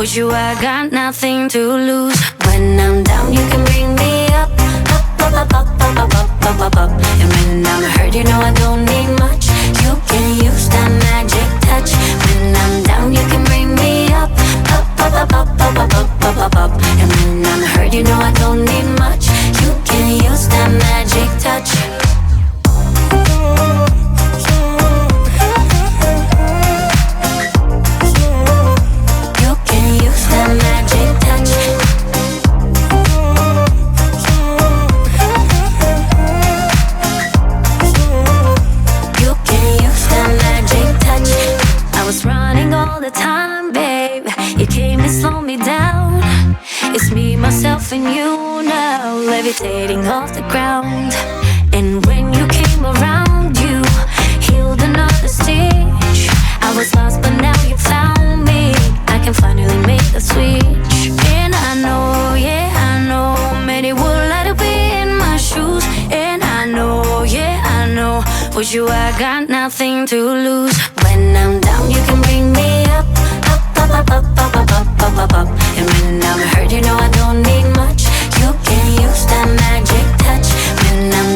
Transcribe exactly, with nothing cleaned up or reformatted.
With you I got nothing to lose. When I'm down you can bring me up, up, up, up, up, up, up, up, up, up. And when I'm hurt you know I don't need much. You can use that magic touch. When I'm down you can bring me up, up, up, up, up, up, up, up, up, up, up. And when I'm hurt you know I don't need much. You can use that magic touch. All the time, babe, you came to slow me down. It's me, myself, and you now, levitating off the ground. And when you came around, you healed another stitch. I was lost, but now you found me. I can finally make the switch. And I know, yeah, I know, many would like to be in my shoes. And I know, yeah, I know, with you I got nothing to lose. When I'm down, you can bring me up, up, up, up, up, up, up, up, up, up, up. And when I'm hurt, you know I don't need much. You can use that magic touch. When I'm